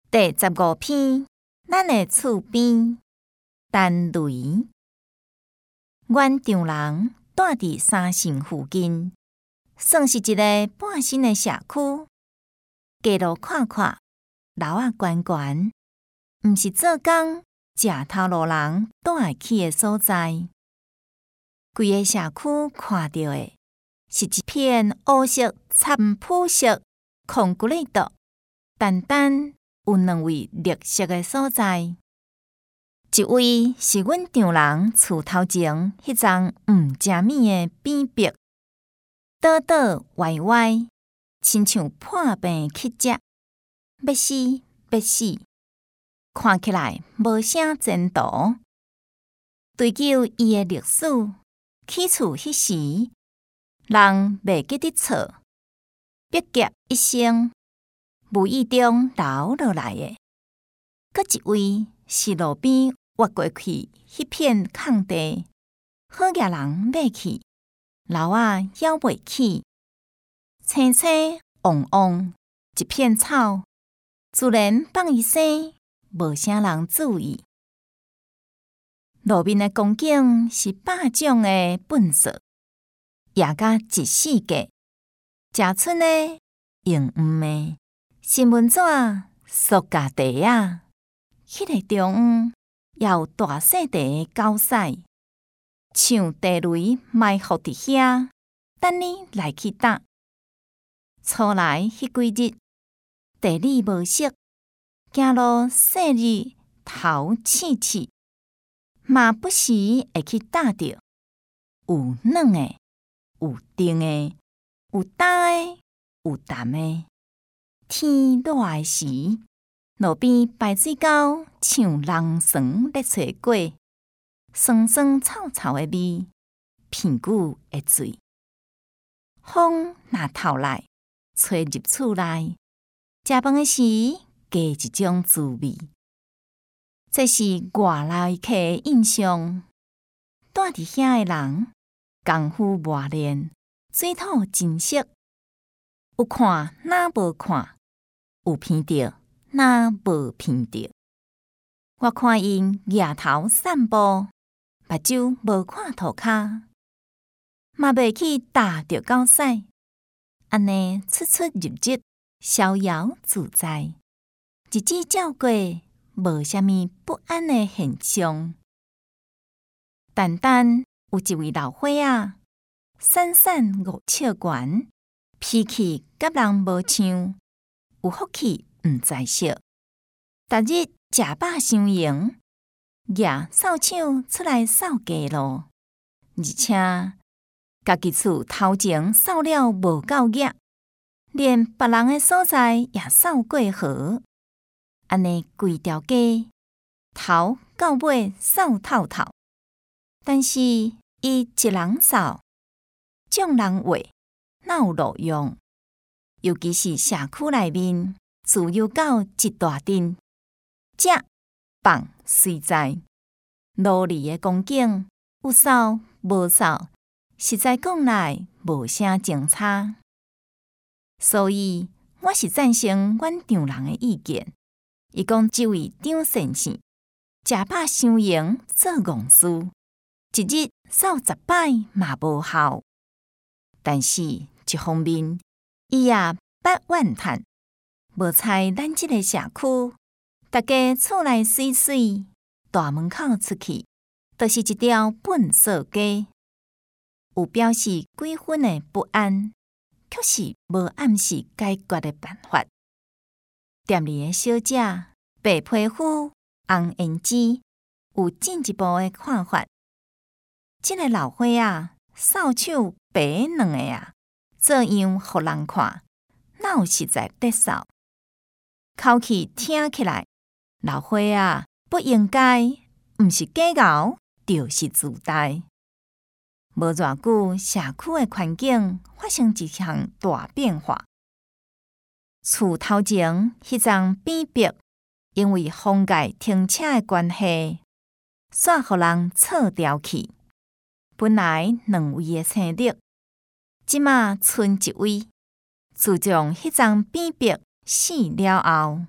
第15篇，咱的厝边，陈雷。阮丈人住伫三圣附近，算是一个半新的社区。街路宽宽，楼仔悬悬，毋是做工食头路人住会起的所在。规个社区看到的是一片乌色、参朴色、空骨的道，单单有2位绿色的所在。一位是阮丈人厝头前迄丛毋食米的扁壁，倒倒歪歪，亲像破病去食，要死要死，看起来无啥前途。追究伊的历史，起厝迄时，人未记得错，逼劫一生，无意中留落来的。搁一位是路边挖过去迄片空地，好野人买去，楼仔摇袂起，青青黄黄一片草，自然放伊生，无啥人注意。路面的光景是百种的粪扫，野甲一世界。食剩的、用毋的、新闻纸、塑胶袋啊，迄个中央也有大细地的狗屎，像地雷埋伏伫遐，等你来去搭。初来迄几日，地理无熟，行路细日头刺刺，嘛不时会去搭着，有软的，有硬的，有干的，有淡的。天热的时，路边排水沟像人床咧找过，酸酸臭臭的味，屁股的水。风若透来，吹入厝内，食饭的时加一种滋味。这是外来客的印象。住伫遐的人，功夫磨练，水土真熟，有看哪无看，有闻着哪无闻着。我看因额头散步，目睭无看涂骹，嘛袂去踏着狗屎，安尼出出入入，逍遥自在，日子照过，无啥物不安的现象。单单有一位老伙仔，瘦瘦五尺悬，脾气甲人无像，有福气毋知惜。逐日食饱伤闲，举扫帚出来扫街路，而且家己厝头前扫了无够额，连别人的所在也扫过河。安尼规条街头到尾扫透透，但是伊一人扫，众人话哪有路用？尤其是社区内面自由狗一大阵，食放随在，路里的光景有扫无扫，实在讲来无啥精差。所以我是赞成阮丈人的意见。伊讲这位张先生食饱伤闲做戆事，一日扫10摆嘛无效。但是一方面，伊也捌怨叹，无采咱这个社区，大家厝内水水，大门口出去，就是一条粪扫街。有表示几分的不安，却是无暗示解决的办法。店里的小姐白皮肤、红胭脂，有进一步的看法。这个老伙仔扫帚白两个啊，做样互人看，哪有实在得扫？口气听起来，老伙仔不应该，毋是假敖，就是自大。无偌久，社区的环境发生一项大变化。厝头前迄丛扁壁，因为封盖停车的关系，煞互人错掉去。本来2位的生日，即马剩1位。自从迄丛扁壁死了后，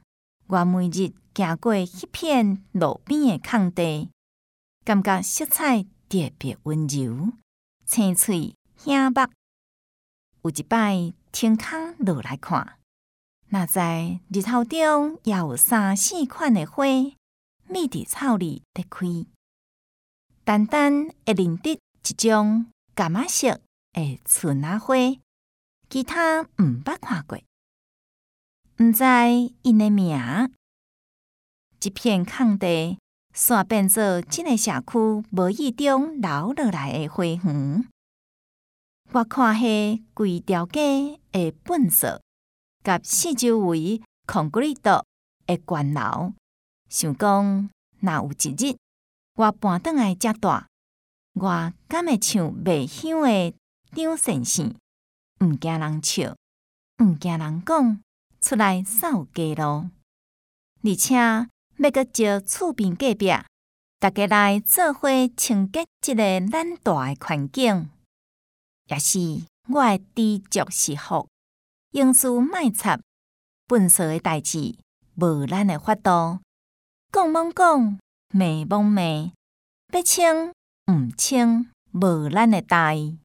我每日行过迄片路边的空地，感觉色彩特别温柔，青翠醒目。有一摆天空落来看，那在日头中也有3、4款的花，密伫草里在开。单单会认得一种橄榄色的春仔花，其他毋捌看过，毋知因的名。这片空地煞变做这个社区无意中流落来的花园。我看迄规条街的粪扫，甲四周围空轨道的悬楼，想讲若有一日我搬转来遮大，我敢会像卖香的张先生，毋惊人笑，毋惊人讲，出来扫街路，而且要阁招厝边隔壁，大家来做伙清洁这个咱大的环境。也是我会知足是福，用事莫插，粪扫的代志无咱的法度，讲罔讲，骂罔骂，要清毋清，无咱的代。